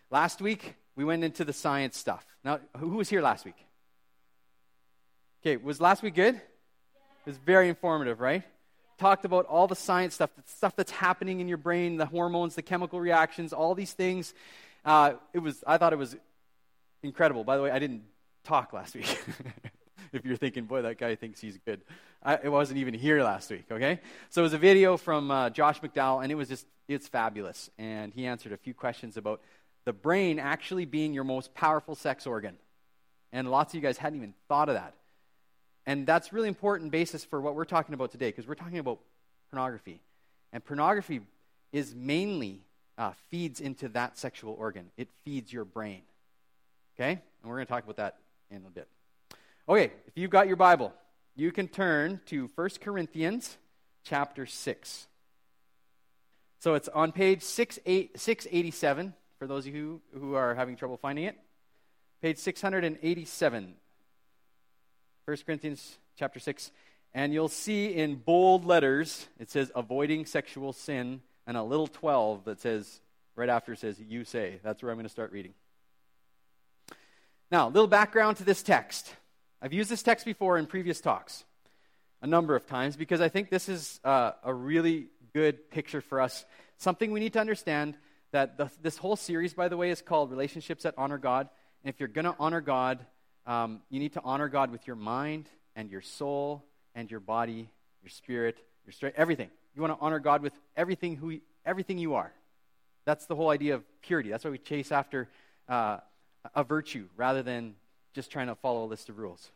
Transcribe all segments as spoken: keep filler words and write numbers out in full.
Last week, we went into the science stuff. Now, who was here last week? Okay, was last week good? It was very informative, right? Talked about all the science stuff, the stuff that's happening in your brain, the hormones, the chemical reactions, all these things. Uh, it was. I thought it was incredible. By the way, I didn't talk last week. If you're thinking, boy, that guy thinks he's good. I, I wasn't even here last week, okay? So it was a video from uh, Josh McDowell, and it was just, it's fabulous. And he answered a few questions about the brain actually being your most powerful sex organ. And lots of you guys hadn't even thought of that. And that's really important basis for what we're talking about today, because we're talking about pornography. And pornography is mainly, uh, feeds into that sexual organ. It feeds your brain, okay? And we're going to talk about that in a bit. Okay, if you've got your Bible, you can turn to First Corinthians chapter six. So it's on page six eighty-seven, for those of you who, who are having trouble finding it. Page six eighty-seven. First Corinthians chapter six. And you'll see in bold letters, it says, avoiding sexual sin, and a little twelve that says, right after it says, you say. That's where I'm going to start reading. Now, a little background to this text. I've used this text before in previous talks a number of times because I think this is uh, a really good picture for us. Something we need to understand that the, this whole series, by the way, is called Relationships That Honor God. And if you're going to honor God, um, you need to honor God with your mind and your soul and your body, your spirit, your strength, everything. You want to honor God with everything who everything you are. That's the whole idea of purity. That's why we chase after uh, a virtue rather than just trying to follow a list of rules.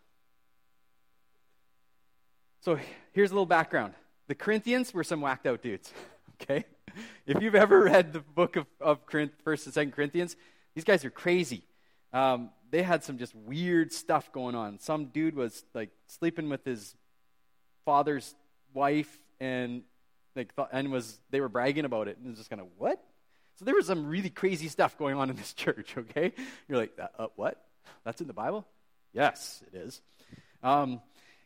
So here's a little background. The Corinthians were some whacked out dudes, okay? If you've ever read the book of, of First and Second Corinthians, these guys are crazy. Um, they had some just weird stuff going on. Some dude was like sleeping with his father's wife, and like th- and was they were bragging about it, and it was just kind of what? So there was some really crazy stuff going on in this church. Okay, you're like, uh, uh, what? That's in the Bible? Yes, it is. Um,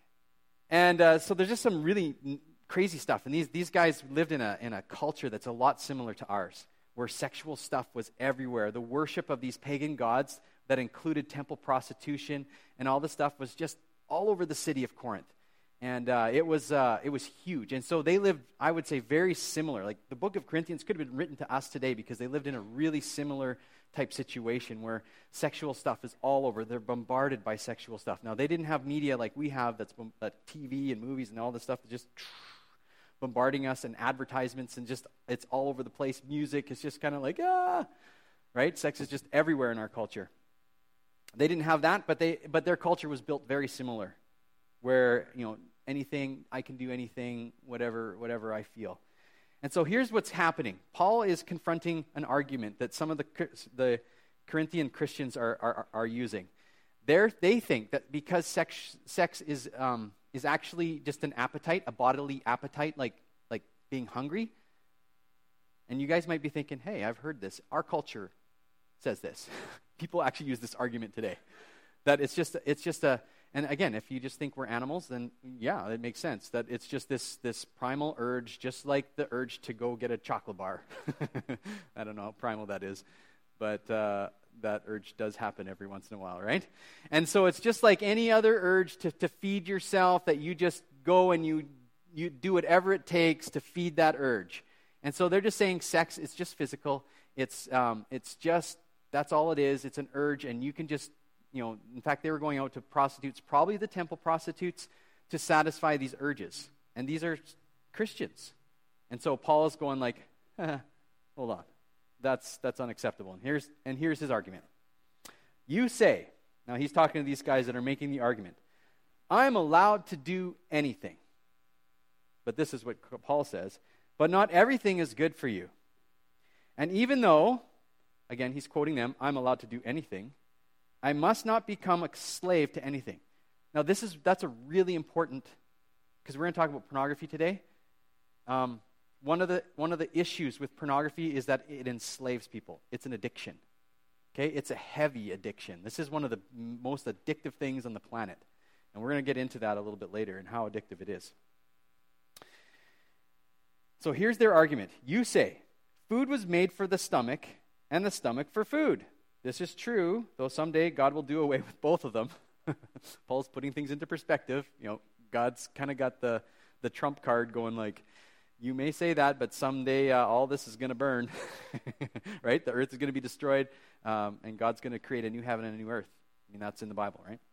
and uh, so there's just some really n- crazy stuff. And these these guys lived in a in a culture that's a lot similar to ours, where sexual stuff was everywhere. The worship of these pagan gods that included temple prostitution and all this stuff was just all over the city of Corinth. And uh, it was uh, it was huge. And so they lived, I would say, very similar. Like the book of Corinthians could have been written to us today because they lived in a really similar type situation where sexual stuff is all over. They're bombarded by sexual stuff. Now, they didn't have media like we have that's that T V and movies and all this stuff that's just bombarding us, and advertisements, and just it's all over the place. Music is just kind of like, ah, right? Sex is just everywhere in our culture. They didn't have that, but they but their culture was built very similar, where, you know, anything, I can do anything, whatever, whatever I feel. And so here's what's happening. Paul is confronting an argument that some of the the Corinthian Christians are are, are using. They're, they think that because sex sex is um, is actually just an appetite, a bodily appetite, like like being hungry. And you guys might be thinking, hey, I've heard this. Our culture says this. People actually use this argument today. That it's just it's just a And again, if you just think we're animals, then yeah, it makes sense that it's just this this primal urge, just like the urge to go get a chocolate bar. I don't know how primal that is, but uh, that urge does happen every once in a while, right? And so it's just like any other urge to, to feed yourself, that you just go and you you do whatever it takes to feed that urge. And so they're just saying sex is just physical. It's um, it's just, that's all it is. It's an urge, and you can just, you know, in fact, they were going out to prostitutes, probably the temple prostitutes, to satisfy these urges. And these are Christians. And so Paul is going like, eh, hold on, that's that's unacceptable. And here's and here's his argument. You say, now he's talking to these guys that are making the argument, I'm allowed to do anything. But this is what Paul says, but not everything is good for you. And even though, again, he's quoting them, I'm allowed to do anything, I must not become a slave to anything. Now, this is that's a really important, because we're going to talk about pornography today. Um, one of the one of the issues with pornography is that it enslaves people. It's an addiction. Okay, it's a heavy addiction. This is one of the most addictive things on the planet, and we're going to get into that a little bit later and how addictive it is. So here's their argument. You say, food was made for the stomach, and the stomach for food. This is true, though someday God will do away with both of them. Paul's putting things into perspective. You know, God's kind of got the, the trump card going like, you may say that, but someday uh, all this is going to burn, right? The earth is going to be destroyed, um, and God's going to create a new heaven and a new earth. I mean, that's in the Bible, right?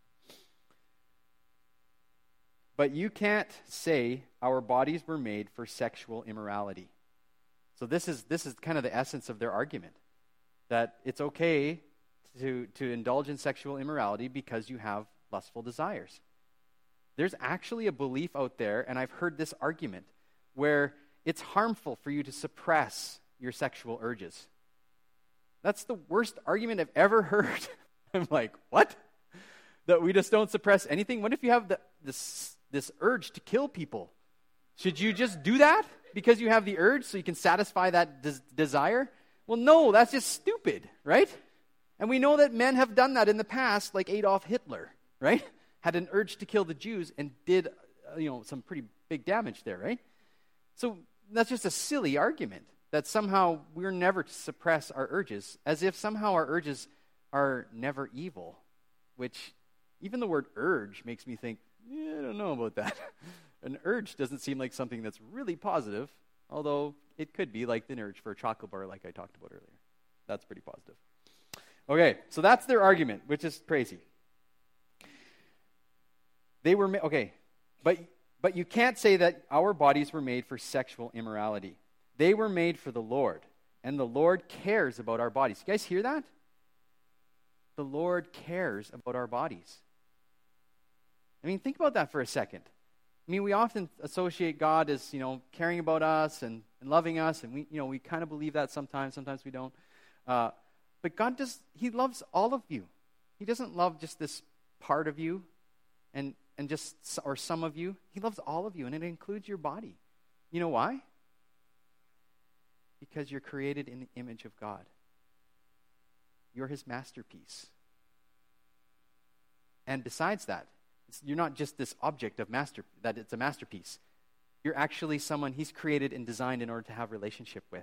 But you can't say our bodies were made for sexual immorality. So this is this is kind of the essence of their argument, that it's okay to, to indulge in sexual immorality because you have lustful desires. There's actually a belief out there, and I've heard this argument, where it's harmful for you to suppress your sexual urges. That's the worst argument I've ever heard. I'm like, what? That we just don't suppress anything? What if you have the, this, this urge to kill people? Should you just do that because you have the urge so you can satisfy that des- desire? Well, no, that's just stupid, right? And we know that men have done that in the past, like Adolf Hitler, right? Had an urge to kill the Jews and did, uh, you know, some pretty big damage there, right? So that's just a silly argument, that somehow we're never to suppress our urges, as if somehow our urges are never evil, which even the word urge makes me think, yeah, I don't know about that. An urge doesn't seem like something that's really positive, although it could be like the urge for a chocolate bar like I talked about earlier. That's pretty positive. Okay, so that's their argument, which is crazy. They were, ma- okay, but... But you can't say that our bodies were made for sexual immorality. They were made for the Lord, and the Lord cares about our bodies. You guys hear that? The Lord cares about our bodies. I mean, think about that for a second. I mean, we often associate God as, you know, caring about us and, and loving us, and we, you know, we kind of believe that sometimes. Sometimes we don't. Uh, but God does, He loves all of you. He doesn't love just this part of you, and and just, or some of you. He loves all of you, and it includes your body. You know why? Because you're created in the image of God. You're His masterpiece. And besides that, it's, you're not just this object of master, that it's a masterpiece. You're actually someone He's created and designed in order to have relationship with.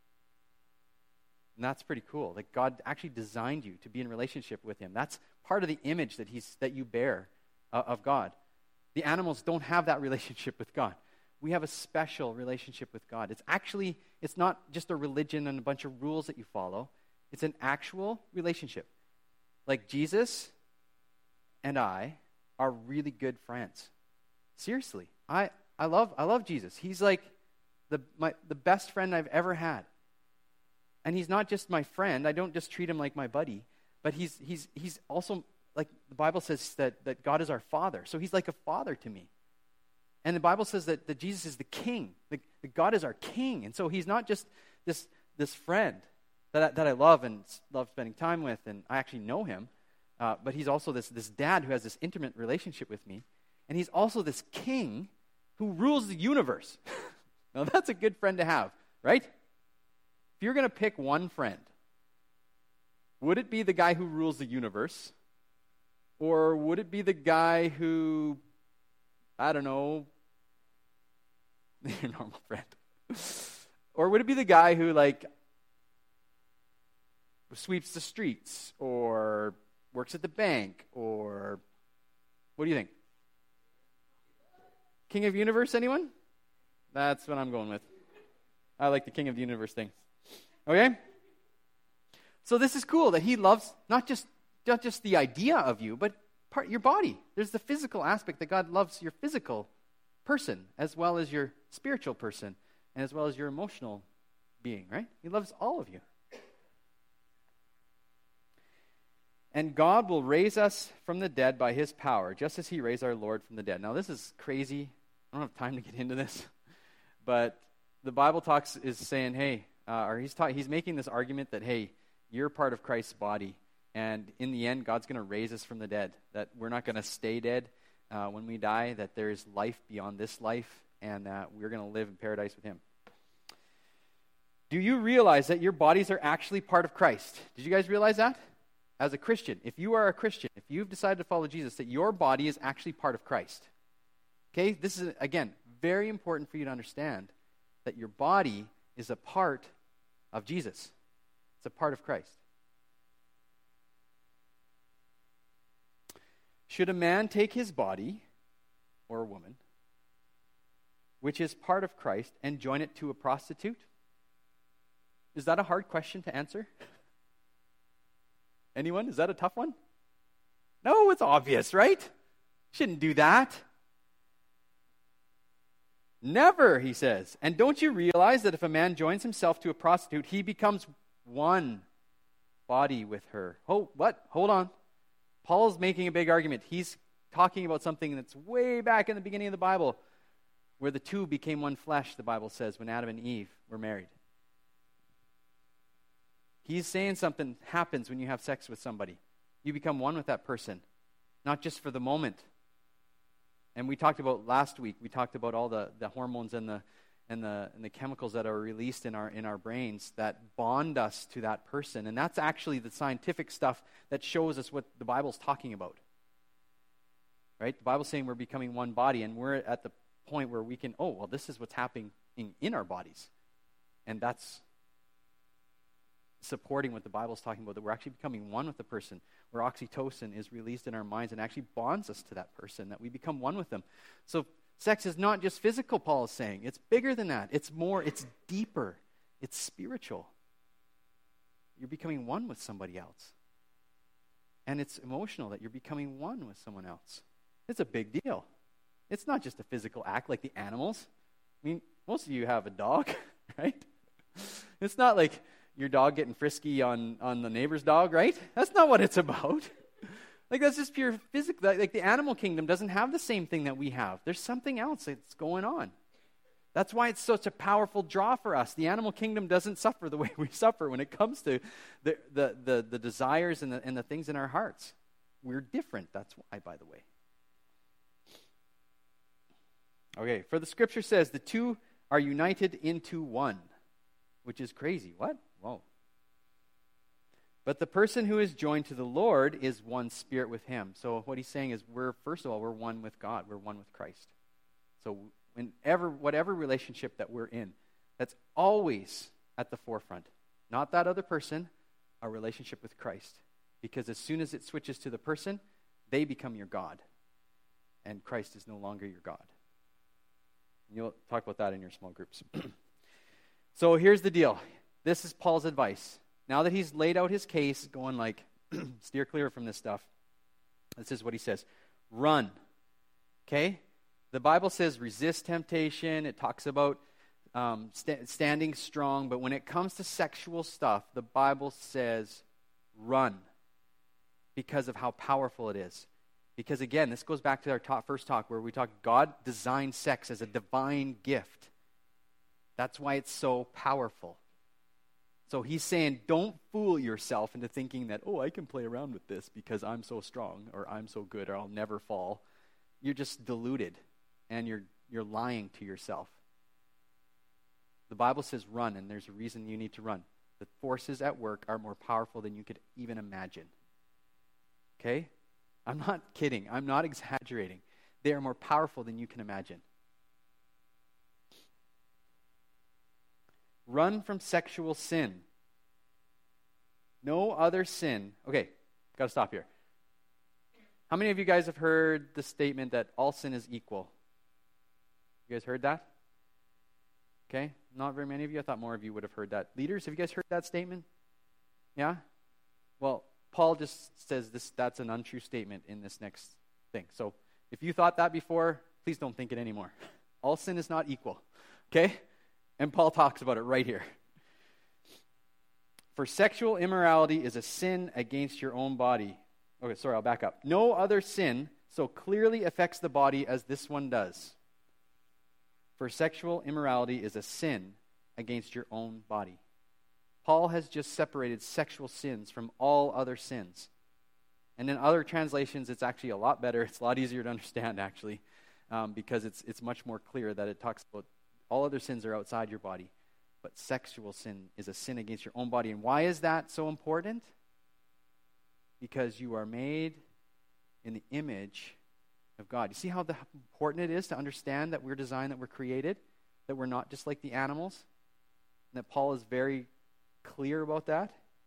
And that's pretty cool. That God actually designed you to be in relationship with Him. That's part of the image that He's that you bear uh, of God. The animals don't have that relationship with God. We have a special relationship with God. It's actually, it's not just a religion and a bunch of rules that you follow. It's an actual relationship. Like Jesus and I are really good friends. Seriously. I, I love I love Jesus. He's like the my the best friend I've ever had. And He's not just my friend. I don't just treat Him like my buddy, but he's he's he's also, like the Bible says that, that God is our Father. So He's like a father to me. And the Bible says that, that Jesus is the King. That, that God is our King. And so He's not just this this friend that I, that I love and love spending time with, and I actually know Him. Uh, but He's also this, this dad who has this intimate relationship with me. And He's also this King who rules the universe. Now that's a good friend to have, right? If you're going to pick one friend, would it be the guy who rules the universe? Or would it be the guy who, I don't know, your normal friend? Or would it be the guy who, like, sweeps the streets, or works at the bank, or what do you think? King of Universe, anyone? That's what I'm going with. I like the King of the Universe thing. Okay? So this is cool that He loves not just not just the idea of you, but part your body. There's the physical aspect that God loves your physical person as well as your spiritual person and as well as your emotional being, right? He loves all of you. And God will raise us from the dead by His power, just as He raised our Lord from the dead. Now this is crazy. I don't have time to get into this, but the Bible talks is saying, hey, uh, or he's ta- he's making this argument that, hey, you're part of Christ's body, and in the end, God's going to raise us from the dead, that we're not going to stay dead uh, when we die, that there is life beyond this life, and that we're going to live in paradise with Him. Do you realize that your bodies are actually part of Christ? Did you guys realize that? As a Christian, if you are a Christian, if you've decided to follow Jesus, that your body is actually part of Christ. Okay, this is, again, very important for you to understand that your body is a part of Jesus. It's a part of Christ. Should a man take his body, or a woman, which is part of Christ, and join it to a prostitute? Is that a hard question to answer? Anyone? Is that a tough one? No, it's obvious, right? Shouldn't do that. Never, he says. And don't you realize that if a man joins himself to a prostitute, he becomes one body with her? Oh, what? Hold on. Paul's making a big argument. He's talking about something that's way back in the beginning of the Bible, where the two became one flesh, the Bible says, when Adam and Eve were married. He's saying something happens when you have sex with somebody. You become one with that person, not just for the moment. And we talked about last week, we talked about all the, the hormones and the and the and the chemicals that are released in our in our brains that bond us to that person. And that's actually the scientific stuff that shows us what the Bible's talking about. Right? The Bible's saying we're becoming one body, and we're at the point where we can, oh, well, this is what's happening in, in our bodies. And that's supporting what the Bible's talking about, that we're actually becoming one with the person, where oxytocin is released in our minds and actually bonds us to that person, that we become one with them. So sex is not just physical, Paul is saying. It's bigger than that. It's more, it's deeper. It's spiritual. You're becoming one with somebody else. And it's emotional, that you're becoming one with someone else. It's a big deal. It's not just a physical act like the animals. I mean, most of you have a dog, right? It's not like your dog getting frisky on, on the neighbor's dog, right? That's not what it's about. Like, that's just pure physical. Like, the animal kingdom doesn't have the same thing that we have. There's something else that's going on. That's why it's such a powerful draw for us. The animal kingdom doesn't suffer the way we suffer when it comes to the the the, the desires and the, and the things in our hearts. We're different. That's why, by the way. Okay, for the scripture says the two are united into one, which is crazy. What? Whoa. But the person who is joined to the Lord is one spirit with him. So what he's saying is we're, first of all, we're one with God. We're one with Christ. So whenever, whatever relationship that we're in, that's always at the forefront. Not that other person, our relationship with Christ. Because as soon as it switches to the person, they become your God. And Christ is no longer your God. You'll talk about that in your small groups. So here's the deal. This is Paul's advice. Now that he's laid out his case, going like, steer clear from this stuff, this is what he says. Run. Okay? The Bible says resist temptation. It talks about um, st- standing strong. But when it comes to sexual stuff, the Bible says run because of how powerful it is. Because again, this goes back to our talk, first talk where we talk God designed sex as a divine gift. That's why it's so powerful. So he's saying, don't fool yourself into thinking that, oh, I can play around with this because I'm so strong or I'm so good or I'll never fall. You're just deluded and you're you're lying to yourself. The Bible says run, and there's a reason you need to run. The forces at work are more powerful than you could even imagine. Okay? I'm not kidding. I'm not exaggerating. They are more powerful than you can imagine. Run from sexual sin. No other sin. Okay, got to stop here. How many of you guys have heard the statement that all sin is equal? You guys heard that? Okay, not very many of you. I thought more of you would have heard that. Leaders, have you guys heard that statement? Yeah? Well, Paul just says this that's an untrue statement in this next thing. So if you thought that before, please don't think it anymore. All sin is not equal. Okay? And Paul talks about it right here. For sexual immorality is a sin against your own body. Okay, sorry, I'll back up. No other sin so clearly affects the body as this one does. For sexual immorality is a sin against your own body. Paul has just separated sexual sins from all other sins. And in other translations, it's actually a lot better. It's a lot easier to understand, actually, um, because it's it's much more clear that it talks about all other sins are outside your body, but sexual sin is a sin against your own body. And why is that so important? Because you are made in the image of God. You see how the, important it is to understand that we're designed, that we're created, that we're not just like the animals, and that Paul is very clear about that.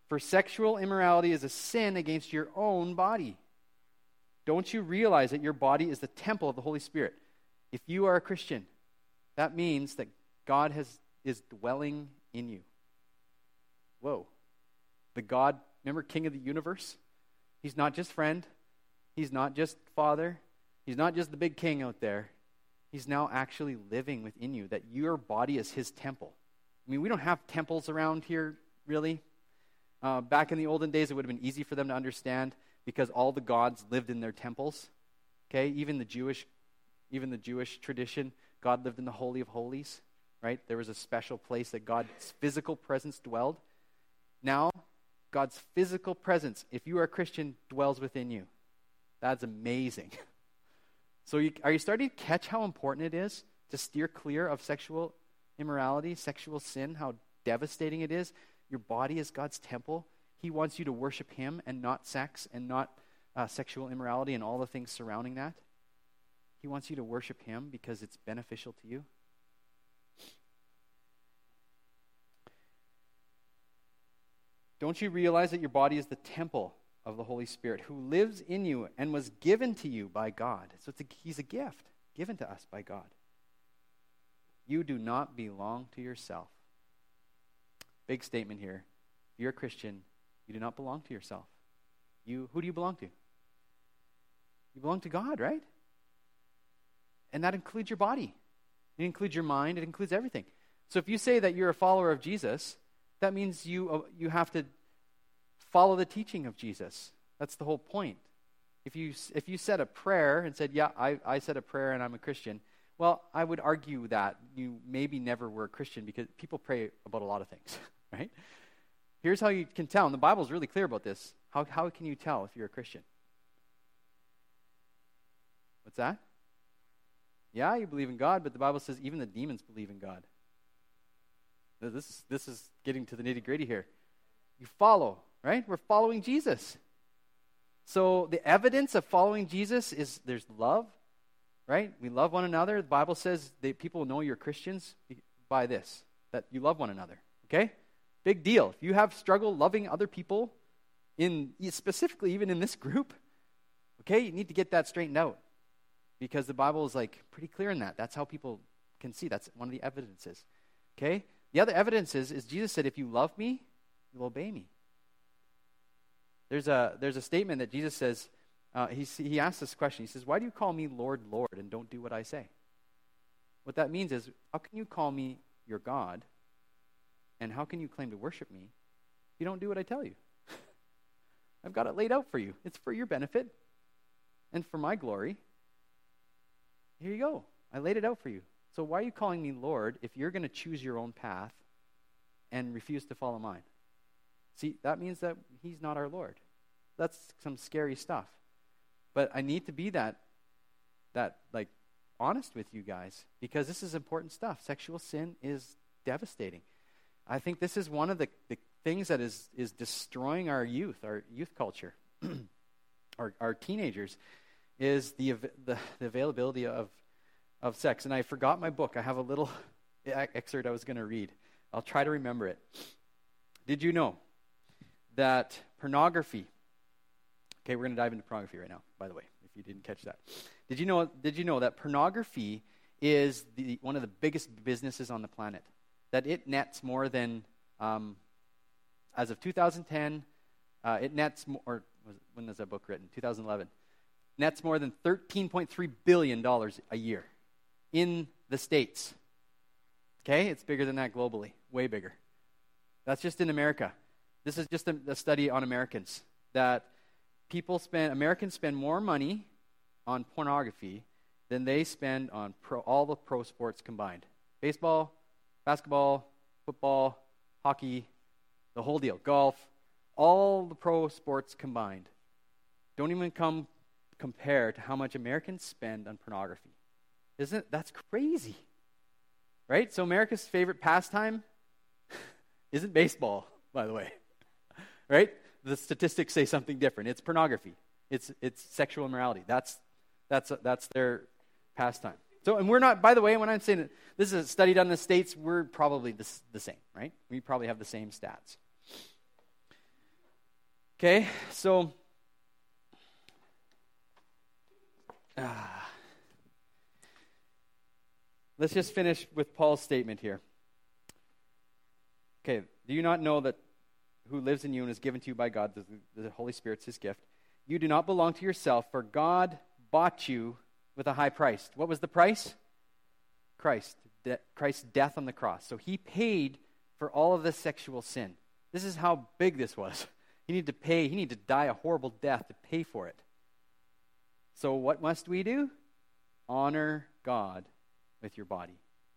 For sexual immorality is a sin against your own body. Don't you realize that your body is the temple of the Holy Spirit? If you are a Christian, that means that God has is dwelling in you. Whoa. The God, remember, King of the universe? He's not just friend. He's not just father. He's not just the big king out there. He's now actually living within you, that your body is his temple. I mean, we don't have temples around here, really. Uh, back in the olden days, it would have been easy for them to understand because all the gods lived in their temples. Okay, even the Jewish, even the Jewish tradition, God lived in the Holy of Holies, right? There was a special place that God's physical presence dwelled. Now, God's physical presence, if you are a Christian, dwells within you. That's amazing. So you, are you starting to catch how important it is to steer clear of sexual immorality, sexual sin, how devastating it is? Your body is God's temple. He wants you to worship him and not sex and not uh, sexual immorality and all the things surrounding that. He wants you to worship him because it's beneficial to you. Don't you realize that your body is the temple of the Holy Spirit who lives in you and was given to you by God? So it's a, he's a gift given to us by God. You do not belong to yourself. Big statement here. If you're a Christian, you do not belong to yourself. You, who do you belong to? You belong to God, right? And that includes your body. It includes your mind. It includes everything. So if you say that you're a follower of Jesus, that means you uh, you have to follow the teaching of Jesus. That's the whole point. If you if you said a prayer and said, yeah, I, I said a prayer and I'm a Christian, well, I would argue that you maybe never were a Christian because people pray about a lot of things, right? Here's how you can tell, and the Bible is really clear about this. How how can you tell if you're a Christian? What's that? Yeah, you believe in God, but the Bible says even the demons believe in God. This is, this is getting to the nitty-gritty here. You follow, right? We're following Jesus. So the evidence of following Jesus is there's love, right? We love one another. The Bible says that people know you're Christians by this, that you love one another, okay? Big deal. If you have struggle loving other people, in specifically even in this group, okay, you need to get that straightened out because the Bible is like pretty clear in that. That's how people can see. That's one of the evidences, okay? The other evidence is, is Jesus said, if you love me, you'll obey me. There's a there's a statement that Jesus says, uh, he, he asks this question. He says, why do you call me Lord, Lord, and don't do what I say? What that means is, how can you call me your God, and how can you claim to worship me if you don't do what I tell you? I've got it laid out for you. It's for your benefit and for my glory. Here you go. I laid it out for you. So why are you calling me Lord if you're going to choose your own path and refuse to follow mine? See, that means that he's not our Lord. That's some scary stuff. But I need to be that, that like, honest with you guys because this is important stuff. Sexual sin is devastating. I think this is one of the, the things that is, is destroying our youth, our youth culture, our, our teenagers, is the, the, the availability of of sex. And I forgot my book. I have a little excerpt I was going to read. I'll try to remember it. Did you know that pornography, okay, we're going to dive into pornography right now, by the way, if you didn't catch that. Did you know, did you know that pornography is the, one of the biggest businesses on the planet? That it nets more than, um, as of two thousand ten, uh, it nets more, or was, when was that book written? two thousand eleven. Nets more than thirteen point three billion dollars a year. In the States. Okay? It's bigger than that globally. Way bigger. That's just in America. This is just a, a study on Americans. That people spend, Americans spend more money on pornography than they spend on pro, all the pro sports combined. Baseball, basketball, football, hockey, the whole deal. Golf, all the pro sports combined. Don't even come compare to how much Americans spend on pornography. Isn't it? That's crazy, right? So America's favorite pastime isn't baseball, by the way, right? The statistics say something different. It's pornography. It's it's sexual immorality. That's that's that's their pastime. So, and we're not. By the way, when I'm saying that this is a study done in the States, we're probably the, the same, right? We probably have the same stats. Okay, so uh, let's just finish with Paul's statement here. Okay, do you not know that who lives in you and is given to you by God, the, the Holy Spirit's his gift? You do not belong to yourself, for God bought you with a high price. What was the price? Christ. De- Christ's death on the cross. So he paid for all of this sexual sin. This is how big this was. He needed to pay, he needed to die a horrible death to pay for it. So what must we do? Honor God with your body.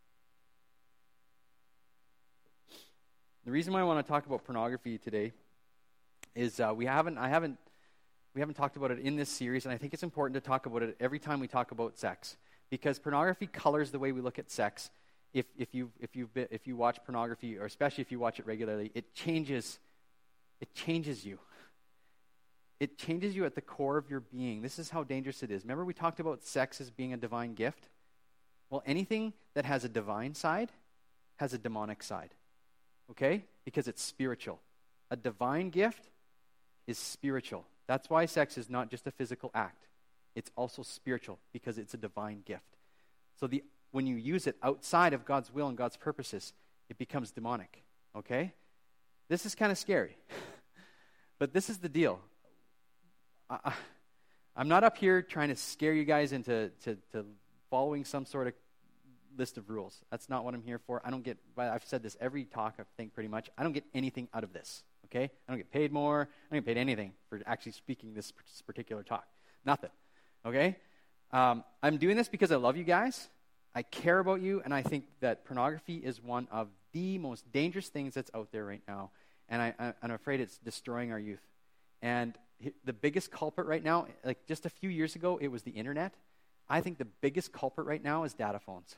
The reason why I want to talk about pornography today is uh, we haven't, I haven't, we haven't talked about it in this series, and I think it's important to talk about it every time we talk about sex, because pornography colors the way we look at sex. If if you if you if you watch pornography, or especially if you watch it regularly, it changes, it changes you. It changes you at the core of your being. This is how dangerous it is. Remember, we talked about sex as being a divine gift. Well, anything that has a divine side has a demonic side. Okay? Because it's spiritual. A divine gift is spiritual. That's why sex is not just a physical act. It's also spiritual, because it's a divine gift. So the when you use it outside of God's will and God's purposes, it becomes demonic. Okay? This is kind of scary. But this is the deal. I, I'm not up here trying to scare you guys into to, to following some sort of list of rules. That's not what I'm here for. I don't get, I've said this every talk, I think, pretty much. I don't get anything out of this, okay? I don't get paid more. I don't get paid anything for actually speaking this particular talk. Nothing, okay? Um, I'm doing this because I love you guys. I care about you, and I think that pornography is one of the most dangerous things that's out there right now, and I, I, I'm afraid it's destroying our youth. And the biggest culprit right now, like just a few years ago, it was the internet. I think the biggest culprit right now is data phones.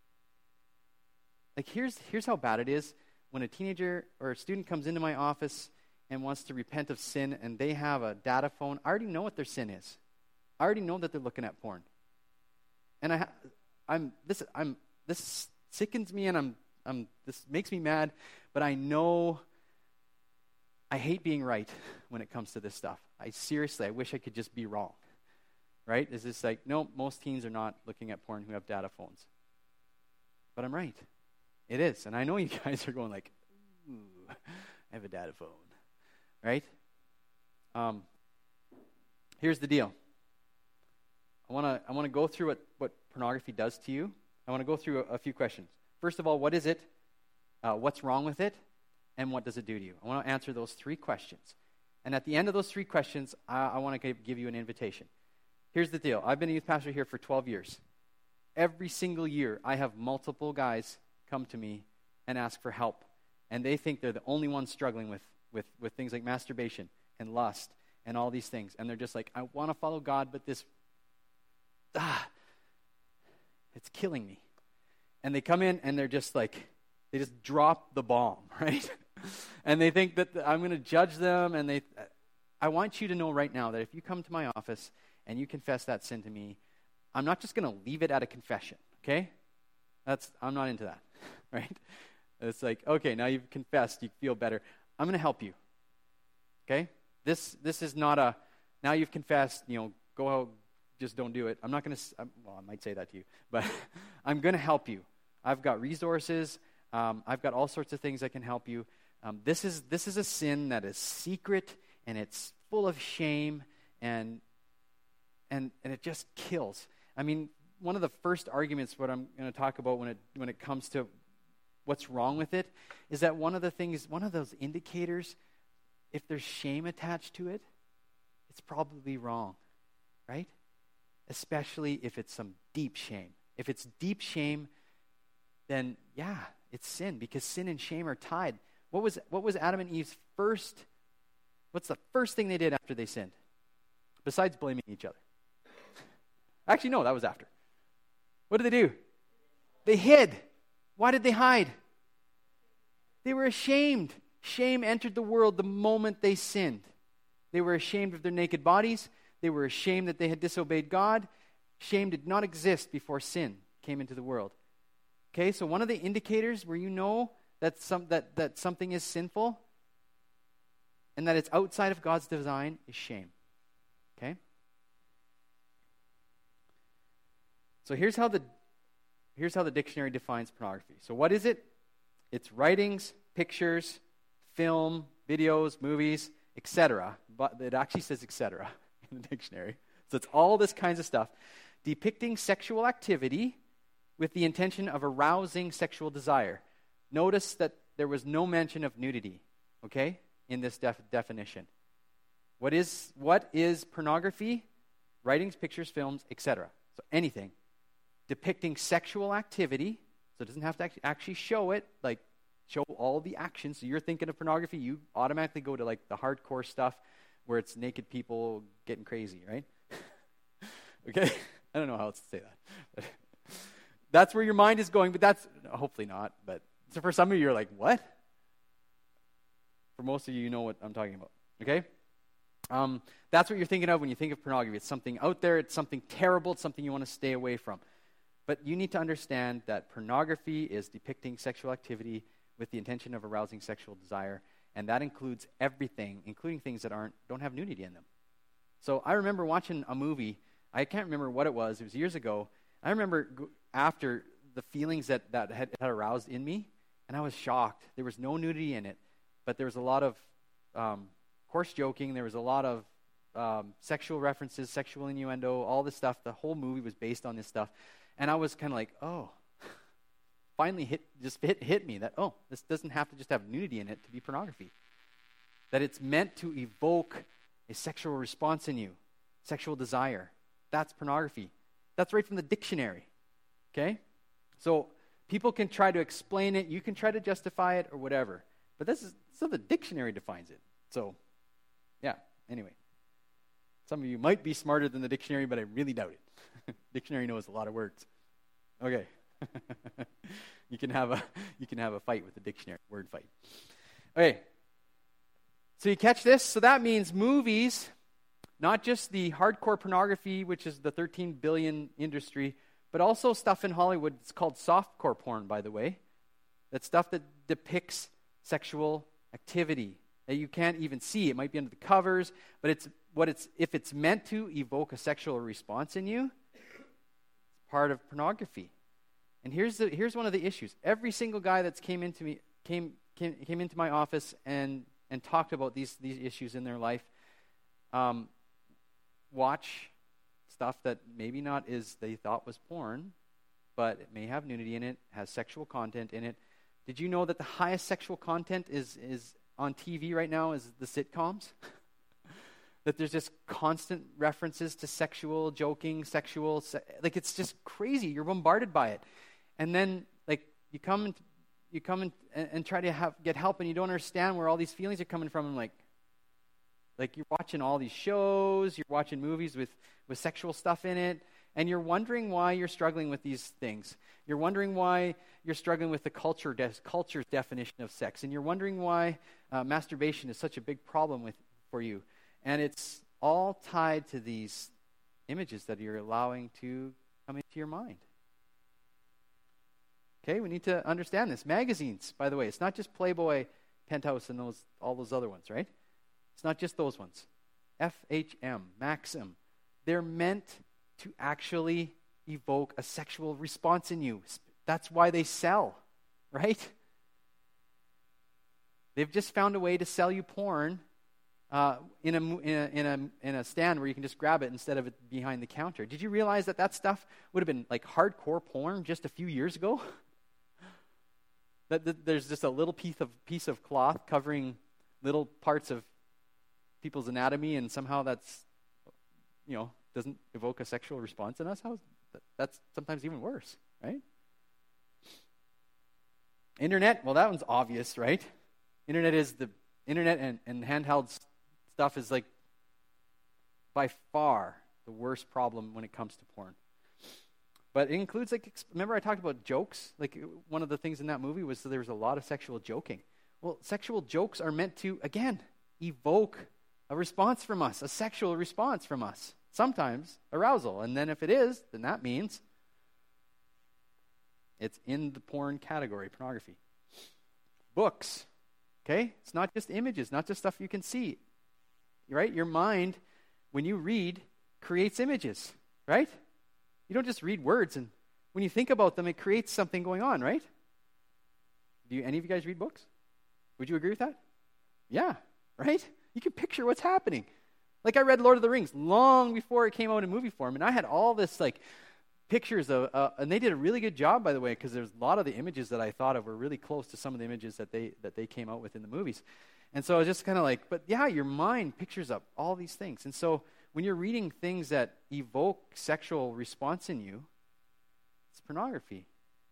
Like, here's here's how bad it is when a teenager or a student comes into my office and wants to repent of sin, and they have a data phone. I already know what their sin is. I already know that they're looking at porn. And I, ha- I'm this I'm this sickens me, and I'm I'm this makes me mad. But I know I hate being right when it comes to this stuff. I seriously, I wish I could just be wrong. Right? Is this like, no, most teens are not looking at porn who have data phones. But I'm right. It is. And I know you guys are going like, ooh, I have a data phone. Right? Um, here's the deal. I want to I want to go through what, what pornography does to you. I want to go through a, a few questions. First of all, what is it? Uh, what's wrong with it? And what does it do to you? I want to answer those three questions. And at the end of those three questions, I, I want to give, give you an invitation. Here's the deal. I've been a youth pastor here for twelve years. Every single year, I have multiple guys come to me and ask for help. And they think they're the only ones struggling with, with, with things like masturbation and lust and all these things. And they're just like, I want to follow God, but this, ah, it's killing me. And they come in and they're just like, they just drop the bomb, right? And they think that I'm going to judge them. And they, I want you to know right now that if you come to my office and you confess that sin to me, I'm not just going to leave it at a confession, okay? That's I'm not into that, right? It's like, okay, now you've confessed, you feel better. I'm going to help you, okay? This this is not a, now you've confessed, you know, go out, just don't do it. I'm not going to, well, I might say that to you, but I'm going to help you. I've got resources. Um, I've got all sorts of things that can help you. Um, this is this is a sin that is secret, and it's full of shame, and and and it just kills. I mean, one of the first arguments, what I'm going to talk about when it when it comes to what's wrong with it, is that one of the things, one of those indicators, if there's shame attached to it, it's probably wrong, right? Especially if it's some deep shame. If it's deep shame, then yeah, it's sin, because sin and shame are tied. What was what was Adam and Eve's first, what's the first thing they did after they sinned? Besides blaming each other. Actually, no, that was after. What did they do? They hid. Why did they hide? They were ashamed. Shame entered the world the moment they sinned. They were ashamed of their naked bodies. They were ashamed that they had disobeyed God. Shame did not exist before sin came into the world. Okay, so one of the indicators where you know that some that, that something is sinful, and and that it's outside of God's design is shame. Okay? So here's how the here's how the dictionary defines pornography. So what is it? It's writings, pictures, film, videos, movies, et cetera. But it actually says et cetera in the dictionary. So it's all this kinds of stuff depicting sexual activity with the intention of arousing sexual desire. Notice that there was no mention of nudity, okay, in this def- definition. What is what is pornography? Writings, pictures, films, et cetera. So anything depicting sexual activity, so it doesn't have to actually show it, like show all the actions. So you're thinking of pornography, you automatically go to like the hardcore stuff where it's naked people getting crazy, right? Okay? I don't know how else to say that. But that's where your mind is going, but that's, hopefully not, but so for some of you, you're like, what? For most of you, you know what I'm talking about, okay? Um, that's what you're thinking of when you think of pornography. It's something out there, it's something terrible, it's something you want to stay away from. But you need to understand that pornography is depicting sexual activity with the intention of arousing sexual desire, and that includes everything, including things that aren't don't have nudity in them. So I remember watching a movie. I can't remember what it was. It was years ago. I remember go- after the feelings that that had, had aroused in me, and I was shocked. There was no nudity in it, but there was a lot of um, coarse joking. There was a lot of um, sexual references, sexual innuendo, all this stuff. The whole movie was based on this stuff. And I was kind of like, oh, finally hit, just hit, hit me that, oh, this doesn't have to just have nudity in it to be pornography. That it's meant to evoke a sexual response in you, sexual desire. That's pornography. That's right from the dictionary, okay? So people can try to explain it. You can try to justify it or whatever. But this is, so the dictionary defines it. So, yeah, anyway. Some of you might be smarter than the dictionary, but I really doubt it. Dictionary knows a lot of words. Okay. you can have a you can have a fight with the dictionary, word fight. Okay. So you catch this? So that means movies, not just the hardcore pornography, which is the thirteen billion industry, but also stuff in Hollywood. It's called softcore porn, by the way. That's stuff that depicts sexual activity that you can't even see. It might be under the covers, but it's what it's if it's meant to evoke a sexual response in you, it's part of pornography. And here's the here's one of the issues. Every single guy that's came into me came came came into my office and and talked about these these issues in their life. Um, watch stuff that maybe not is they thought was porn, but it may have nudity in it, has sexual content in it. Did you know that the highest sexual content is is on T V right now is the sitcoms? That there's just constant references to sexual joking, sexual, se- like it's just crazy. You're bombarded by it. And then like you come and you come and, and, and try to have, get help and you don't understand where all these feelings are coming from. And like, like you're watching all these shows, you're watching movies with, with sexual stuff in it, and you're wondering why you're struggling with these things. You're wondering why you're struggling with the culture de- culture's definition of sex. And you're wondering why uh, masturbation is such a big problem with for you. And it's all tied to these images that you're allowing to come into your mind. Okay, we need to understand this. Magazines, by the way, it's not just Playboy, Penthouse, and those all those other ones, right? It's not just those ones. F H M, Maxim. They're meant to actually evoke a sexual response in you. That's why they sell, right? They've just found a way to sell you porn uh, in, a, in, a, in, a, in a stand where you can just grab it instead of it behind the counter. Did you realize that that stuff would have been like hardcore porn just a few years ago? that, that there's just a little piece of piece of cloth covering little parts of people's anatomy, and somehow that's, you know, doesn't evoke a sexual response in us? How, that's sometimes even worse, right? Internet, well, that one's obvious, right? Internet is the internet and, and handheld stuff is like by far the worst problem when it comes to porn. But it includes, like, remember I talked about jokes? Like, one of the things in that movie was that there was a lot of sexual joking. Well, sexual jokes are meant to, again, evoke a response from us, a sexual response from us. Sometimes arousal. And then if it is, then that means it's in the porn category, pornography. Books. Okay? It's not just images, not just stuff you can see. Right? Your mind, when you read, creates images, right? You don't just read words, and when you think about them, it creates something going on, right? Do you, any of you guys read books? Would you agree with that? Yeah, right? You can picture what's happening. Like I read Lord of the Rings long before it came out in movie form, and I had all this like pictures of, uh, and they did a really good job, by the way, because there's a lot of the images that I thought of were really close to some of the images that they that they came out with in the movies. And so I was just kind of like, but yeah, your mind pictures up all these things. And so when you're reading things that evoke sexual response in you, it's pornography.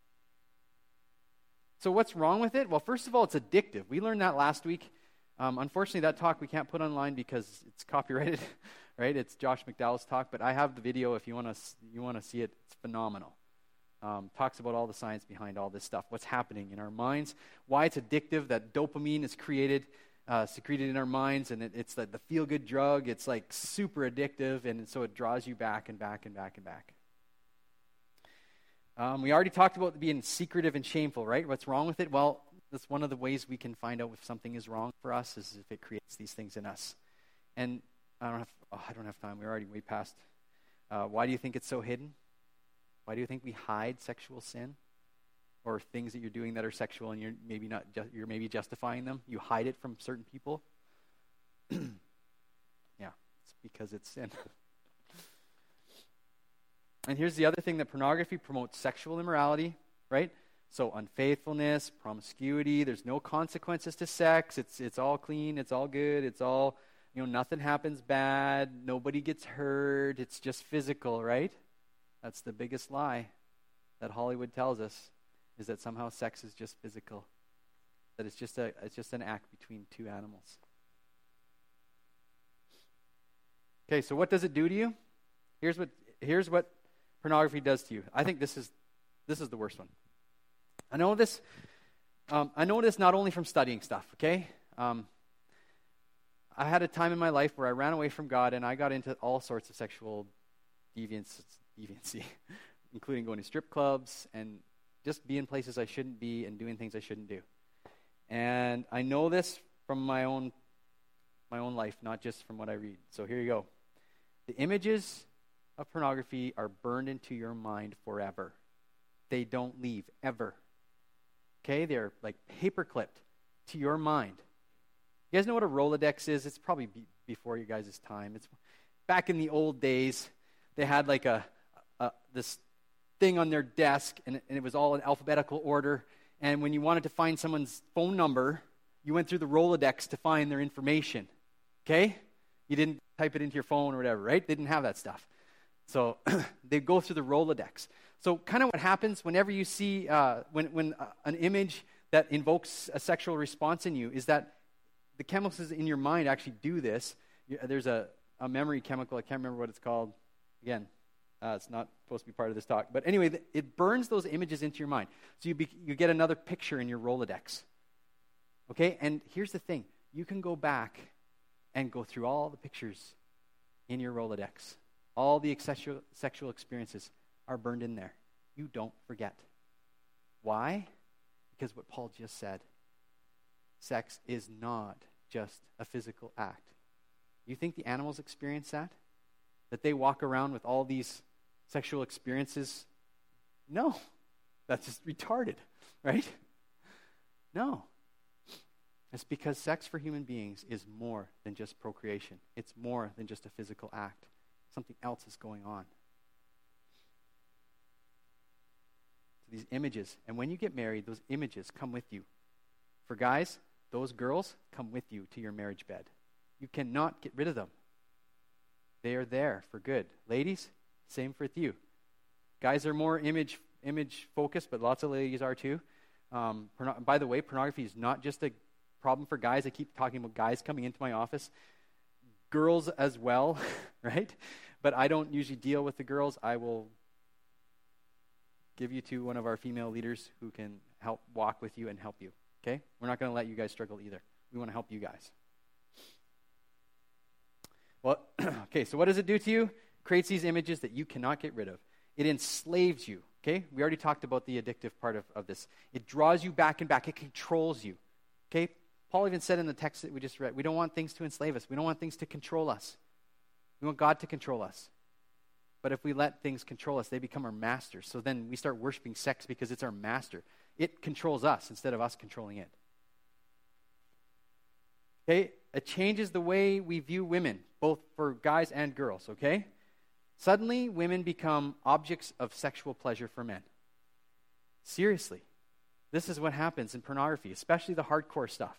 So what's wrong with it? Well, first of all, it's addictive. We learned that last week. Um, unfortunately, that talk we can't put online because it's copyrighted, right? It's Josh McDowell's talk, but I have the video if you want to you want to see it. It's phenomenal. Um, talks about all the science behind all this stuff, what's happening in our minds, why it's addictive, that dopamine is created, uh, secreted in our minds, and it, it's the, the feel-good drug. It's like super addictive, and so it draws you back and back and back and back. Um, we already talked about being secretive and shameful, right? What's wrong with it? Well, that's one of the ways we can find out if something is wrong for us is if it creates these things in us. And I don't have oh, I don't have time. We're already way past. Uh, why do you think it's so hidden? Why do you think we hide sexual sin or things that you're doing that are sexual and you're maybe not ju- you're maybe justifying them? You hide it from certain people. Yeah, it's because it's sin. And here's the other thing that pornography promotes: sexual immorality, right? So unfaithfulness, promiscuity, there's no consequences to sex. It's it's all clean, it's all good, it's all, you know, nothing happens bad, nobody gets hurt, it's just physical, right? That's the biggest lie that Hollywood tells us, is that somehow sex is just physical. That it's just a it's just an act between two animals. Okay, so what does it do to you? Here's what here's what pornography does to you. I think this is this is the worst one. I know this. Um, I know this not only from studying stuff. Okay, um, I had a time in my life where I ran away from God and I got into all sorts of sexual deviance, deviancy, including going to strip clubs and just being places I shouldn't be and doing things I shouldn't do. And I know this from my own my own life, not just from what I read. So here you go. The images of pornography are burned into your mind forever. They don't leave ever. Okay, they're like paper clipped to your mind. You guys know what a Rolodex is? It's probably be- before you guys' time. It's back in the old days. They had like a, a this thing on their desk, and it, and it was all in alphabetical order. And when you wanted to find someone's phone number, you went through the Rolodex to find their information. Okay, you didn't type it into your phone or whatever, right? They didn't have that stuff. So they go through the Rolodex. So kind of what happens whenever you see, uh, when, when uh, an image that invokes a sexual response in you is that the chemicals in your mind actually do this. You, there's a, a memory chemical, I can't remember what it's called. Again, uh, it's not supposed to be part of this talk. But anyway, th- it burns those images into your mind. So you, be, you get another picture in your Rolodex. Okay, and here's the thing. You can go back and go through all the pictures in your Rolodex. All the sexual, sexual experiences are burned in there. You don't forget. Why? Because what Paul just said. Sex is not just a physical act. You think the animals experience that? That they walk around with all these sexual experiences? No. That's just retarded, right? No. It's because sex for human beings is more than just procreation. It's more than just a physical act. Something else is going on. So these images, and when you get married, those images come with you. For guys, those girls come with you to your marriage bed. You cannot get rid of them. They are there for good. Ladies, same for you. Guys are more image image focused, but lots of ladies are too. Um, porno- by the way, pornography is not just a problem for guys. I keep talking about guys coming into my office. Girls as well, right? But I don't usually deal with the girls. I will give you to one of our female leaders who can help walk with you and help you, okay? We're not going to let you guys struggle either. We want to help you guys. Well, okay, so what does it do to you? Creates these images that you cannot get rid of. It enslaves you, okay? We already talked about the addictive part of, of this. It draws you back and back. It controls you, okay? Paul even said in the text that we just read, we don't want things to enslave us. We don't want things to control us. We want God to control us. But if we let things control us, they become our masters. So then we start worshiping sex because it's our master. It controls us instead of us controlling it. Okay? It changes the way we view women, both for guys and girls, okay? Suddenly, women become objects of sexual pleasure for men. Seriously. This is what happens in pornography, especially the hardcore stuff.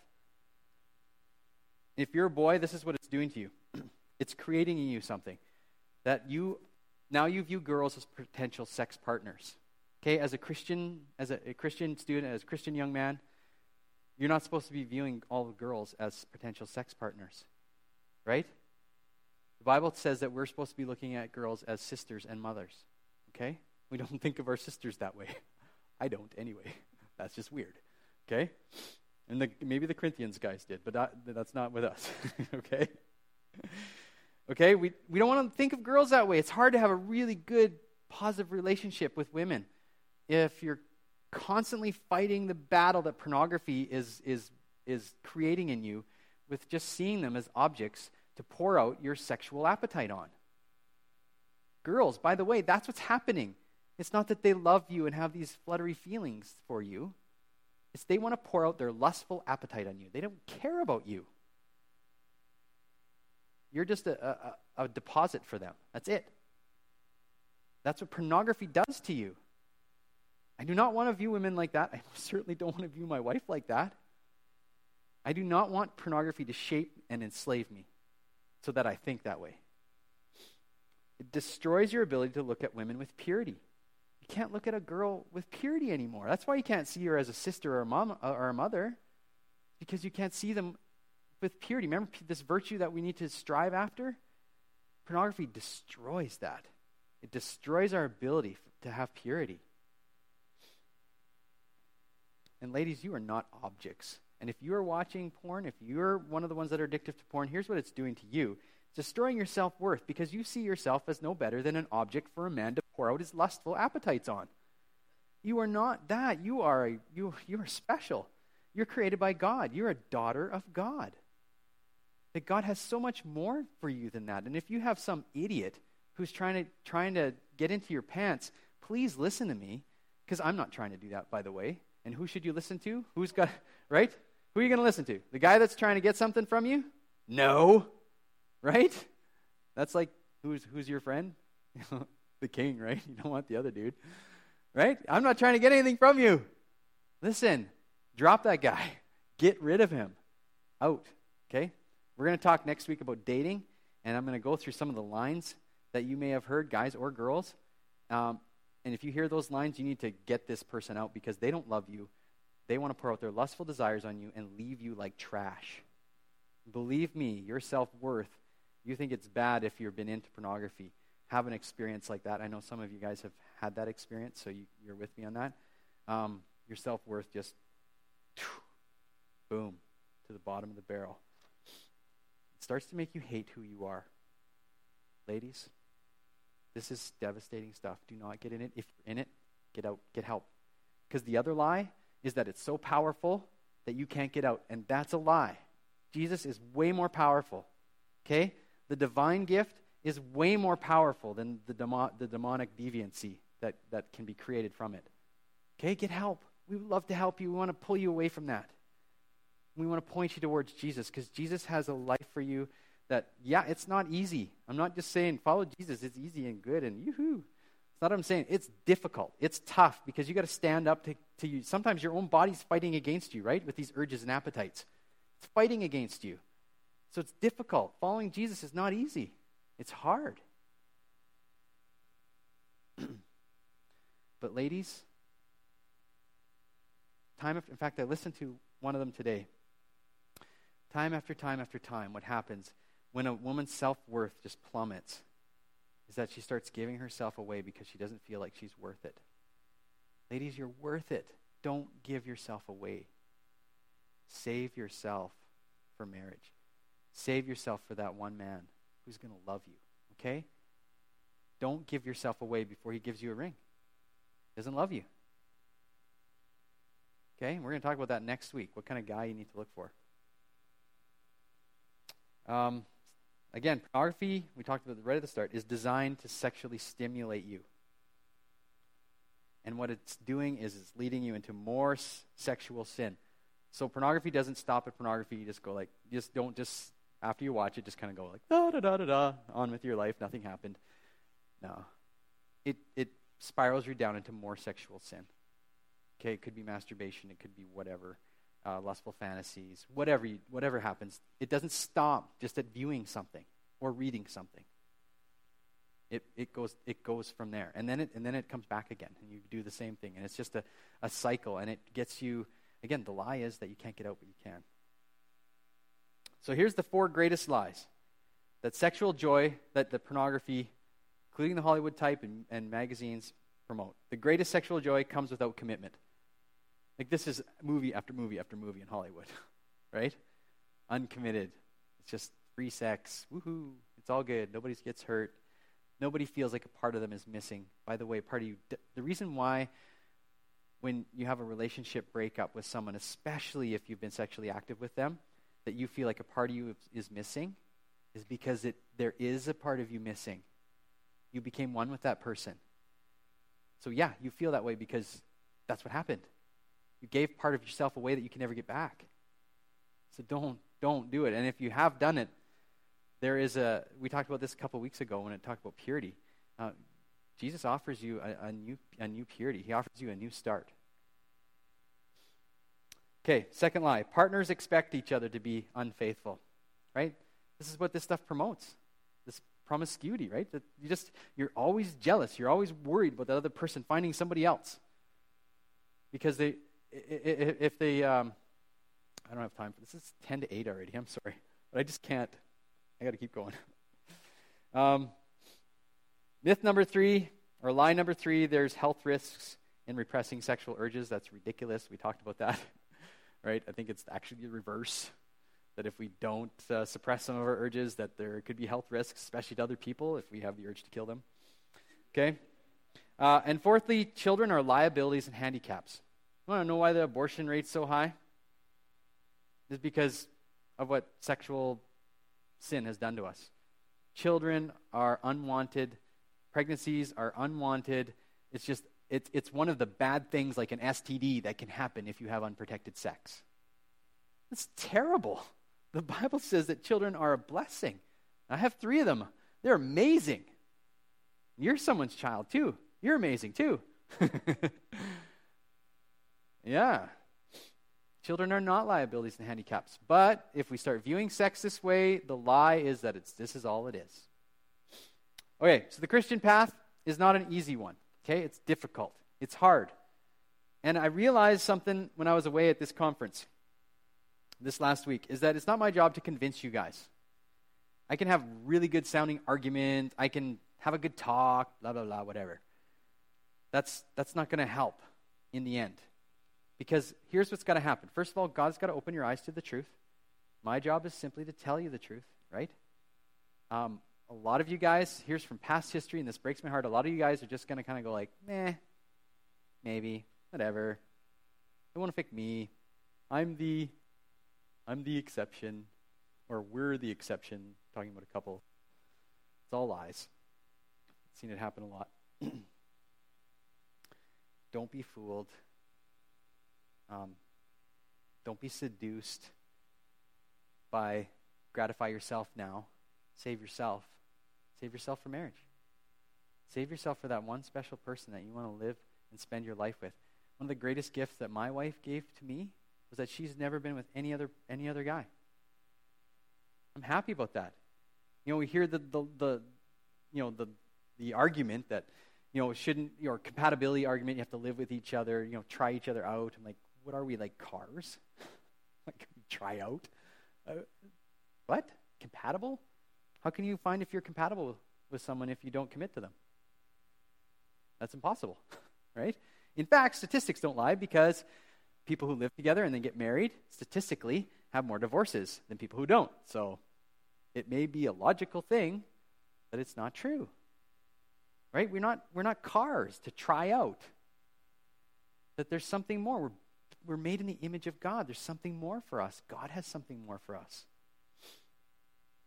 If you're a boy, this is what it's doing to you. It's creating in you something that you, now you view girls as potential sex partners. Okay, as a Christian, as a, a Christian student, as a Christian young man, you're not supposed to be viewing all the girls as potential sex partners, right? The Bible says that we're supposed to be looking at girls as sisters and mothers, okay? We don't think of our sisters that way. I don't anyway. That's just weird, okay? And the, maybe the Corinthians guys did, but that, that's not with us, okay? Okay, we, we don't want to think of girls that way. It's hard to have a really good, positive relationship with women if you're constantly fighting the battle that pornography is is is creating in you with just seeing them as objects to pour out your sexual appetite on. Girls, by the way, that's what's happening. It's not that they love you and have these fluttery feelings for you. It's they want to pour out their lustful appetite on you. They don't care about you. You're just a, a, a deposit for them. That's it. That's what pornography does to you. I do not want to view women like that. I certainly don't want to view my wife like that. I do not want pornography to shape and enslave me so that I think that way. It destroys your ability to look at women with purity. You can't look at a girl with purity anymore. That's why you can't see her as a sister or a mom or a mother, because you can't see them with purity. Remember this virtue that we need to strive after? Pornography destroys that. It destroys our ability to have purity. And ladies, you are not objects. And if you are watching porn, if you're one of the ones that are addicted to porn, here's what it's doing to you. It's destroying your self-worth because you see yourself as no better than an object for a man to pour out his lustful appetites on. You are not that. You are a, you, you are special. You're created by God. You're a daughter of God. That God has so much more for you than that. And if you have some idiot who's trying to trying to get into your pants, please listen to me, because I'm not trying to do that, by the way. And who should you listen to? Who's got, right? Who are you going to listen to? The guy that's trying to get something from you? No. Right? That's like, who's who's your friend? The king, right? You don't want the other dude. Right? I'm not trying to get anything from you. Listen, drop that guy. Get rid of him. Out. Okay? We're going to talk next week about dating, and I'm going to go through some of the lines that you may have heard, guys or girls. Um, and if you hear those lines, you need to get this person out because they don't love you. They want to pour out their lustful desires on you and leave you like trash. Believe me, your self-worth, you think it's bad if you've been into pornography. Have an experience like that. I know some of you guys have had that experience, so you, you're with me on that. Um, your self-worth just, boom, to the bottom of the barrel. It starts to make you hate who you are. Ladies, this is devastating stuff. Do not get in it. If you're in it, get out, get help. Because the other lie is that it's so powerful that you can't get out. And that's a lie. Jesus is way more powerful. Okay? The divine gift is way more powerful than the, demo- the demonic deviancy that, that can be created from it. Okay? Get help. We would love to help you. We want to pull you away from that. We want to point you towards Jesus because Jesus has a life for you that, yeah, it's not easy. I'm not just saying follow Jesus. It's easy and good and yoo-hoo. That's not what I'm saying. It's difficult. It's tough because you got to stand up to, to you. Sometimes your own body's fighting against you, right? With these urges and appetites. It's fighting against you. So it's difficult. Following Jesus is not easy. It's hard. But ladies, time after, in fact, I listened to one of them today. Time after time after time, what happens when a woman's self-worth just plummets is that she starts giving herself away because she doesn't feel like she's worth it. Ladies, you're worth it. Don't give yourself away. Save yourself for marriage. Save yourself for that one man who's going to love you, okay? Don't give yourself away before he gives you a ring. He doesn't love you. Okay? We're going to talk about that next week, what kind of guy you need to look for. Um, again, pornography, we talked about it right at the start, is designed to sexually stimulate you. And what it's doing is it's leading you into more s- sexual sin. So pornography doesn't stop at pornography. You just go like, you just don't just, after you watch it, just kind of go like, da da da da da, on with your life, nothing happened. No. It, it spirals you down into more sexual sin. Okay, it could be masturbation, it could be whatever, uh, lustful fantasies, whatever you, whatever happens. It doesn't stop just at viewing something or reading something. It it goes it goes from there, and then it and then it comes back again, and you do the same thing, and it's just a, a cycle, and it gets you again. The lie is that you can't get out, but you can. So here's the four greatest lies that sexual joy, that the pornography, including the Hollywood type and, and magazines, promote. The greatest sexual joy comes without commitment. Like this is movie after movie after movie in Hollywood, right? Uncommitted. It's just free sex. Woohoo! It's all good. Nobody gets hurt. Nobody feels like a part of them is missing. By the way, part of you, the reason why when you have a relationship breakup with someone, especially if you've been sexually active with them, that you feel like a part of you is missing, is because it there is a part of you missing. You became one with that person. So yeah, you feel that way because that's what happened. You gave part of yourself away that you can never get back. So don't don't do it. And if you have done it, there is a, we talked about this a couple weeks ago when it talked about purity. Uh, Jesus offers you a, a new a new purity. He offers you a new start. Okay, second lie. Partners expect each other to be unfaithful, right? This is what this stuff promotes. This promiscuity, right? That you just, you're always jealous. You're always worried about the other person finding somebody else. Because they, if they, um, I don't have time for this. It's ten to eight already. I'm sorry. But I just can't. I got to keep going. Um, myth number three, or lie number three, there's health risks in repressing sexual urges. That's ridiculous. We talked about that, right? I think it's actually the reverse, that if we don't uh, suppress some of our urges, that there could be health risks, especially to other people, if we have the urge to kill them. Okay? Uh, and fourthly, children are liabilities and handicaps. You want to know why the abortion rate's so high? It's because of what sexual sin has done to us. Children are unwanted. Pregnancies are unwanted. It's just, it's, it's one of the bad things like an S T D that can happen if you have unprotected sex. It's terrible. The Bible says that children are a blessing. I have three of them. They're amazing. You're someone's child too. You're amazing too. Yeah. Children are not liabilities and handicaps. But if we start viewing sex this way, the lie is that it's this is all it is. Okay, so the Christian path is not an easy one. Okay, it's difficult. It's hard. And I realized something when I was away at this conference this last week, is that it's not my job to convince you guys. I can have really good sounding argument. I can have a good talk, blah, blah, blah, whatever. That's, that's not going to help in the end. Because here's what's got to happen. First of all, God's got to open your eyes to the truth. My job is simply to tell you the truth, right? Um, a lot of you guys, here's from past history, and this breaks my heart, a lot of you guys are just going to kind of go like, meh, maybe, whatever. They won't affect me. I'm the, I'm the exception, or we're the exception, talking about a couple. It's all lies. I've seen it happen a lot. Don't be fooled. Um, don't be seduced by gratify yourself now. Save yourself. Save yourself for marriage. Save yourself for that one special person that you want to live and spend your life with. One of the greatest gifts that my wife gave to me was that she's never been with any other any other guy. I'm happy about that. You know, we hear the the, the you know the the argument that, you know, shouldn't, your compatibility argument, you have to live with each other, you know, try each other out. I'm like, what are we, like cars? Like, try out? Uh, what? Compatible? How can you find if you're compatible with someone if you don't commit to them? That's impossible, right? In fact, statistics don't lie, because people who live together and then get married statistically have more divorces than people who don't. So it may be a logical thing, but it's not true. Right? We're not we're not cars to try out. That there's something more. We're we're made in the image of God. There's something more for us. God has something more for us.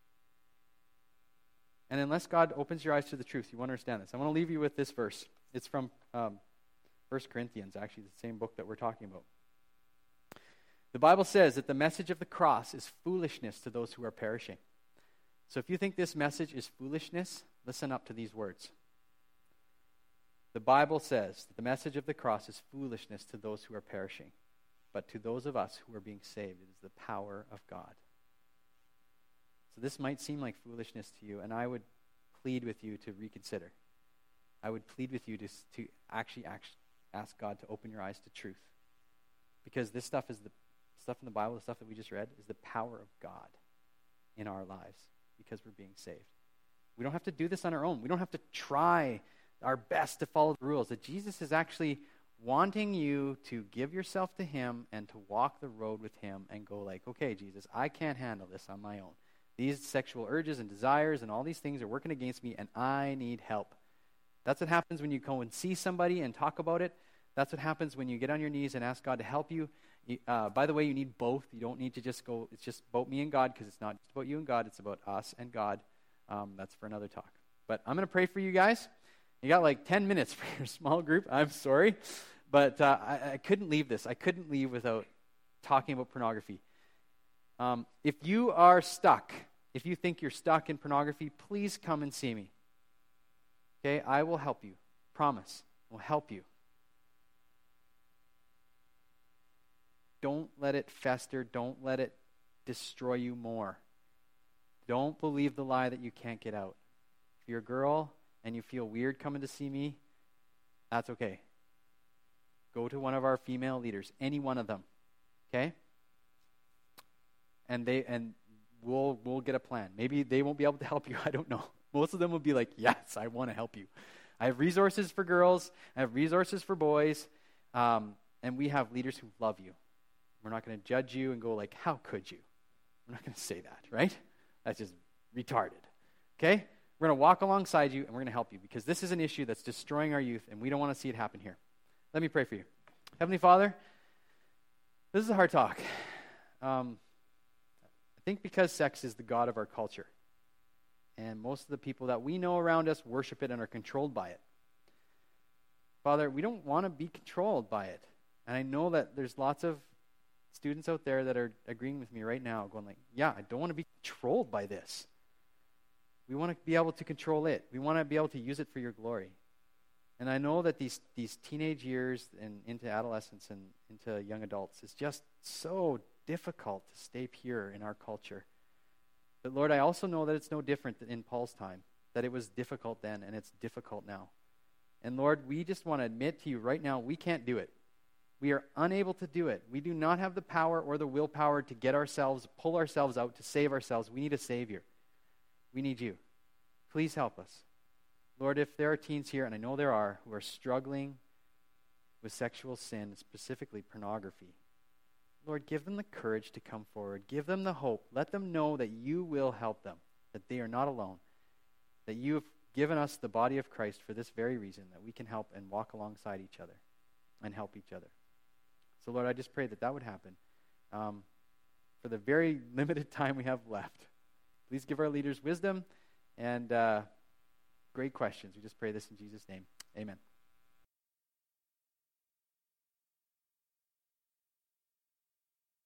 And unless God opens your eyes to the truth, you won't understand this. I want to leave you with this verse. It's from um, First Corinthians, actually, the same book that we're talking about. The Bible says that the message of the cross is foolishness to those who are perishing. So if you think this message is foolishness, listen up to these words. The Bible says that the message of the cross is foolishness to those who are perishing, but to those of us who are being saved, it is the power of God. So this might seem like foolishness to you, and I would plead with you to reconsider. I would plead with you to, to actually, actually ask God to open your eyes to truth. Because this stuff is the stuff in the Bible, the stuff that we just read, is the power of God in our lives because we're being saved. We don't have to do this on our own. We don't have to try our best to follow the rules. That Jesus is actually wanting you to give yourself to him and to walk the road with him and go like, okay, Jesus, I can't handle this on my own. These sexual urges and desires and all these things are working against me, and I need help. That's what happens when you go and see somebody and talk about it. That's what happens when you get on your knees and ask God to help you. Uh, by the way, you need both. You don't need to just go, it's just about me and God, because it's not just about you and God. It's about us and God. Um, that's for another talk. But I'm going to pray for you guys. You got like ten minutes for your small group. I'm sorry. But uh, I, I couldn't leave this. I couldn't leave without talking about pornography. Um, if you are stuck, if you think you're stuck in pornography, please come and see me. Okay, I will help you. Promise. I'll help you. Don't let it fester. Don't let it destroy you more. Don't believe the lie that you can't get out. If you're a girl and you feel weird coming to see me, that's okay. Go to one of our female leaders, any one of them. Okay? And they and we'll we'll get a plan. Maybe they won't be able to help you. I don't know. Most of them will be like, yes, I want to help you. I have resources for girls. I have resources for boys. Um, and we have leaders who love you. We're not going to judge you and go like, how could you? We're not going to say that, right? That's just retarded. Okay? We're going to walk alongside you and we're going to help you because this is an issue that's destroying our youth and we don't want to see it happen here. Let me pray for you. Heavenly Father, this is a hard talk. Um, I think because sex is the god of our culture, and most of the people that we know around us worship it and are controlled by it. Father, we don't want to be controlled by it. And I know that there's lots of students out there that are agreeing with me right now, going like, yeah, I don't want to be controlled by this. We want to be able to control it. We want to be able to use it for your glory. And I know that these these teenage years and into adolescence and into young adults is just so difficult to stay pure in our culture. But Lord, I also know that it's no different than in Paul's time, that it was difficult then and it's difficult now. And Lord, we just want to admit to you right now, we can't do it. We are unable to do it. We do not have the power or the willpower to get ourselves, pull ourselves out, to save ourselves. We need a Savior. We need you. Please help us. Lord, if there are teens here, and I know there are, who are struggling with sexual sin, specifically pornography, Lord, give them the courage to come forward. Give them the hope. Let them know that you will help them, that they are not alone, that you have given us the body of Christ for this very reason, that we can help and walk alongside each other and help each other. So, Lord, I just pray that that would happen um, for the very limited time we have left. Please give our leaders wisdom and uh, great questions. We just pray this in Jesus' name. Amen.